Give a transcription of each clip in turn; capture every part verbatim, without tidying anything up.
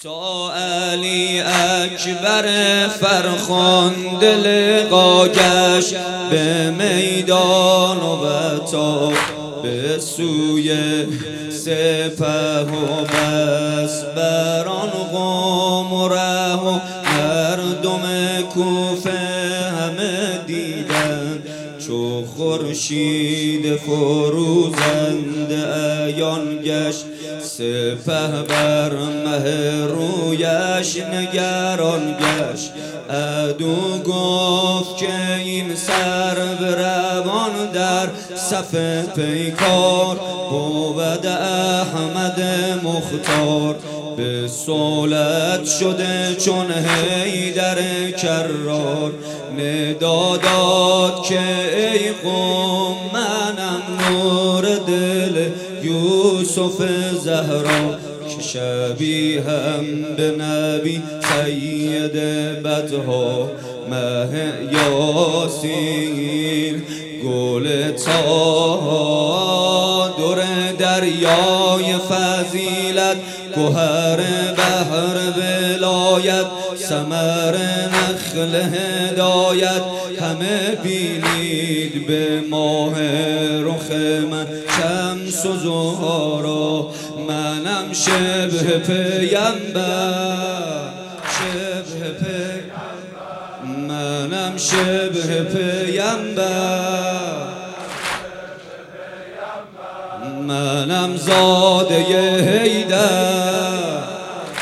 تا علی اکبر فرخنده لقا گشت به میدان و تا به سوی سپه و بس بران قوم و ره و مردم کوفه همه دیدند چو خورشید فروزنده عیان گشت سپه بر مه رویش نگران گشت عدو گفت که این سرو روان در صف پیکار بود احمد مختار به صولت شده چون حیدر کرار ندا داد که ای قوم منم نور دل یوسف زهرا که شبیهم به نبی سید بدها مه یاسین گل تا دور دریای فضیلت گوهر بحر ولایت ثمر نخل هدایت همه بینید به ماه رخ من شمس و زهرا منم شبه پیمبر شبه پیمبر منم شبه پیمبر منم زاده حیدر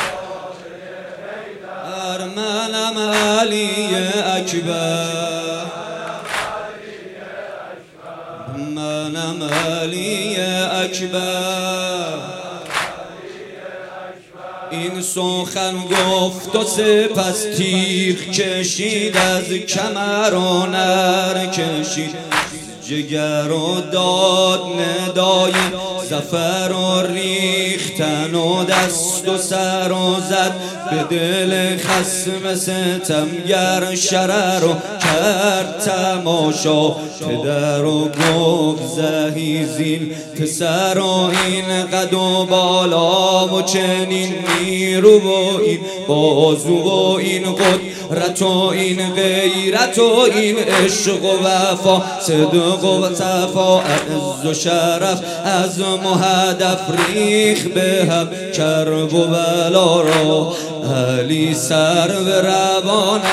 منم علی اکبر منم علی اکبر این سخن گفت و سپس تیغ کشید از کمر و نر کشید جگر و داد ندای ظفر و ریختن و دست و سر و زد به دل خصم ستمگر شرر و کرد تماشا پدر و گفت زهیزین پسر و این قد و بالا و چنین نیرو و این بازو و این قدرت و این غیرت و این عشق و وفا صدق و صفا عز و شرف از مهدف ریخ به هم کرب و بلا را علی سرو روانه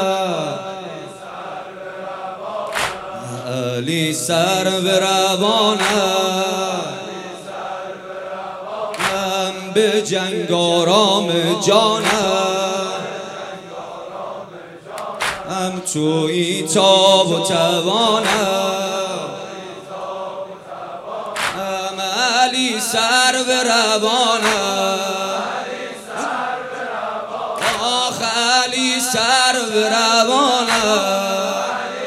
علی سرو روانه هم به جنگ آرام جانم هم توی تاب و توانم هم علی سرو روانم آخ علی سرو روانم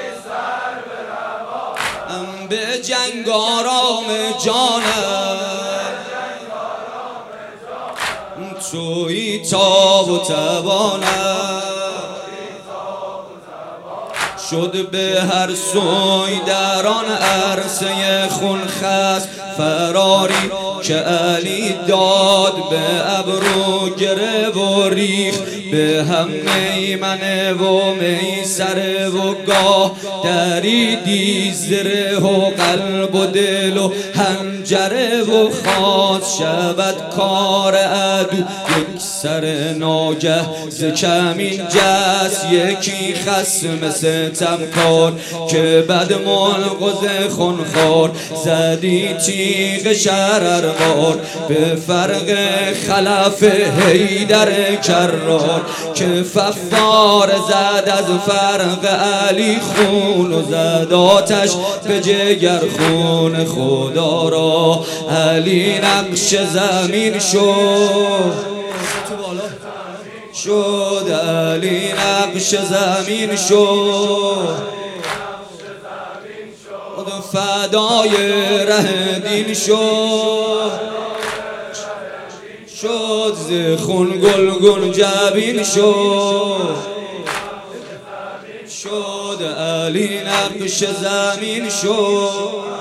هم به جنگ آرام جانم توی تاب و توانم شد به هر سوی در آن عرصه خون خست فراری که علی داد به ابرو گره و ریخ به هم میمنه و میسره و گاه دریدی زره و قلب و دل و حنجره و خواست شود کار عدو یک سر ناگه ز کمین جست یکی خصم ستم کار که بد ملق و ز خونخوار زدی تیغ شرر بار به فرق خلف حیدر کرار که ففار زد از فرق علی خون و زد آتش به جگر خون خدا را علی نقش زمین شد شد علی نقش زمین شد فدای ره دین شد شد ز خون گل گل جبین شد شد علی نقش زمین شد